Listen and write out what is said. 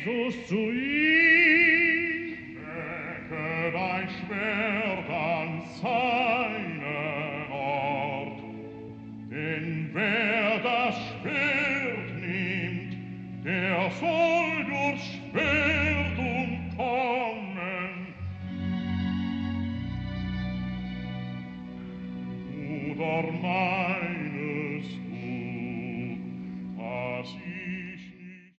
Jesus zu ihm. Strecke dein Schwert an seinen Ort, denn wer das Schwert nimmt, der soll durch Schwert umkommen. Oder mein